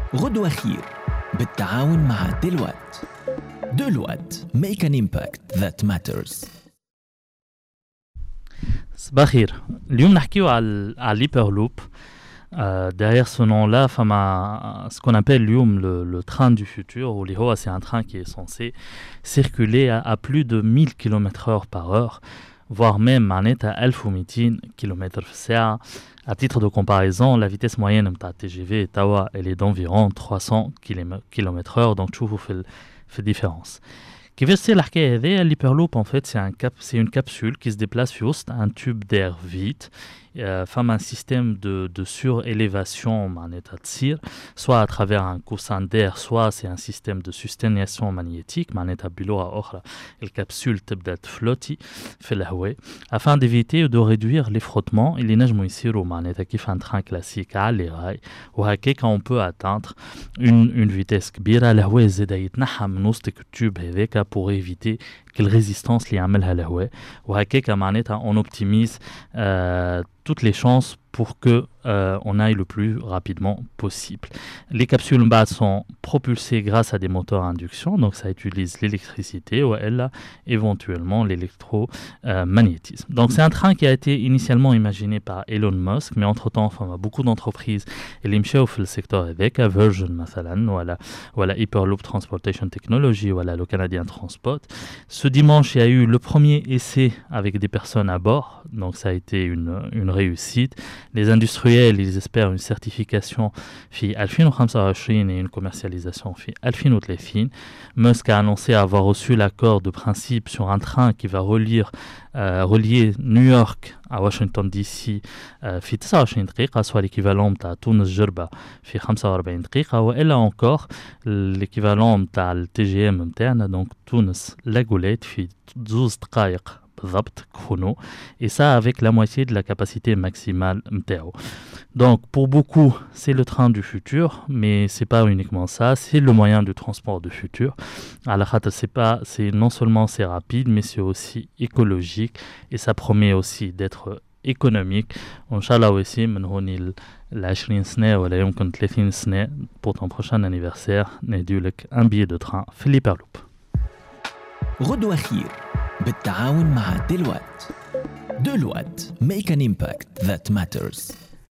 غدوة خير بالتعاون مع ديلوات. ديلوات make an impact that matters. صباح الخير. اليوم نحكيو على l'hyperloop. Derrière ce nom-là, ce qu'on appelle le train du futur, ou l'IHOA, c'est un train qui est censé circuler à plus de 1000 km/h par heure, voire même à 1200 km/h. À titre de comparaison, la vitesse moyenne de TGV Tawa, elle est d'environ 300 km/h, donc tu vois la différence. L'hyperloop, en fait, c'est une capsule qui se déplace sur un tube d'air vide, un système de surélévation, soit à travers un coussin d'air, soit c'est un système de sustainement magnétique, la capsule peut flotter afin d'éviter ou de réduire les frottements. Il est un train classique à les rails, ou quand on peut atteindre une vitesse كبيرة الهواء زاد يتنحى من وسط التوب هذاك pour éviter quelle résistance اللي يعملها الهواء وهكاك معناتها on optimise toutes les chances pour que on aille le plus rapidement possible. Les capsules sont propulsées grâce à des moteurs à induction, donc ça utilise l'électricité ou elle éventuellement l'électromagnétisme. Donc c'est un train qui a été initialement imaginé par Elon Musk, mais entre-temps, beaucoup d'entreprises et les le secteur avec Virgin voilà Hyperloop Transportation Technology, voilà le Canadian Transport. Ce dimanche, il y a eu le premier essai avec des personnes à bord, donc ça a été une réussite. Les industriels, ils espèrent une certification FI 2025 et une commercialisation FI 2030. Musk a annoncé avoir reçu l'accord de principe sur un train qui va relier New York à Washington DC في 29 دقيقة, soit l'équivalent de Tunis Jerba في 45 دقيقة, ou elle a encore l'équivalent de le TGM interne, donc Tunis La Goulette في 12 دقائق بالضبط chrono, et ça avec la moitié de la capacité maximale MTO. Donc pour beaucoup, c'est le train du futur, mais c'est pas uniquement ça, c'est le moyen de transport du futur. Alors c'est non seulement c'est rapide, mais c'est aussi écologique, et ça promet aussi d'être économique. Inch'Allah aussi من هون ال20 سنة ولا يمكن 30 سنة pour ton prochain anniversaire نديو لك un billet de train في l'Hyperloop. غدوة خير بالتعاون مع ديلوات. ديلوات make an impact that matters.